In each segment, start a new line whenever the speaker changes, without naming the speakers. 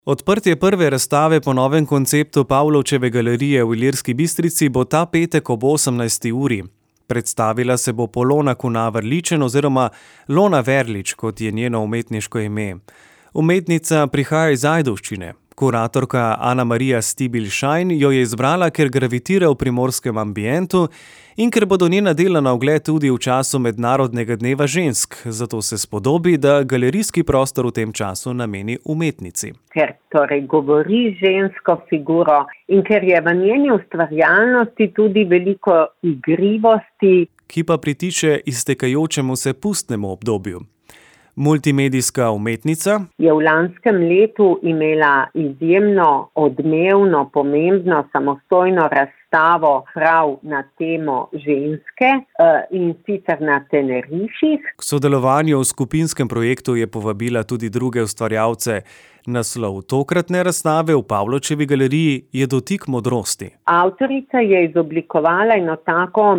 Odprtje prve razstave po novem konceptu Pavlovčeve galerije v Ilirski Bistrici bo ta petek ob 18. uri. Predstavila se bo Polona Kunaver Ličen oziroma Lona Verlič, kot je njeno umetniško ime. Umetnica prihaja iz Ajdovščine. Kuratorka Ana Marija Stibilj-Šajn jo je izbrala, ker gravitira v primorskem ambientu in ker bodo njena dela na ogled tudi v času Mednarodnega dneva žensk, zato se spodobi, da galerijski prostor v tem času nameni umetnici.
Ker torej govori žensko figuro in ker je v njeni ustvarjalnosti tudi veliko igrivosti,
ki pa pritiče iztekajočemu se pustnemu obdobju. Multimedijska umetnica
je v lanskem letu imela izjemno odmevno, pomembno, samostojno razstavo prav na temo ženske in sicer na Tenerifih.
K sodelovanju v skupinskem projektu je povabila tudi druge ustvarjalce. Naslov tokratne razstave v Pavlovčevi galeriji je Dotik modrosti.
Avtorica je izoblikovala eno tako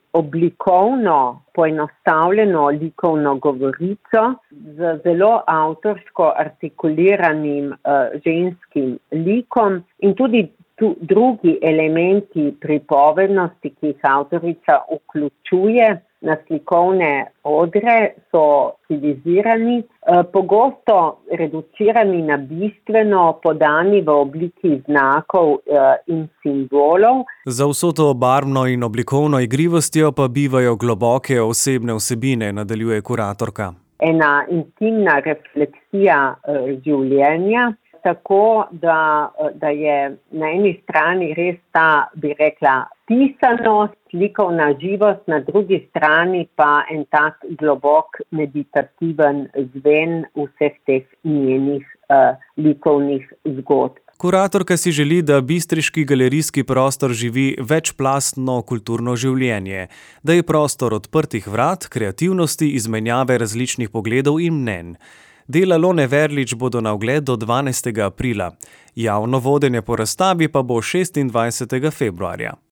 oblikovno, poenostavljeno likovno govorico z zelo avtorsko artikuliranim ženskim likom in tudi drugi elementi pripovednosti, ki jih avtorica vključuje na slikovne odre, so stilizirani, pogosto reducirani na bistveno, podani v obliki znakov in simbolov.
Za vso to barvno in oblikovno igrivostjo pa bivajo globoke osebne vsebine, nadaljuje kuratorka.
Ena intimna refleksija življenja, tako da je na eni strani res ta, bi rekla, pisanost, likovna živost, na drugi strani pa en tak globok meditativen zven vseh teh njenih likovnih zgodb.
Kuratorka si želi, da bistriški galerijski prostor živi večplastno kulturno življenje, da je prostor odprtih vrat, kreativnosti, izmenjave različnih pogledov in mnenj. Dela Lone Verlič bodo na ogled do 12. aprila. Javno vodenje po razstavi pa bo 26. februarja.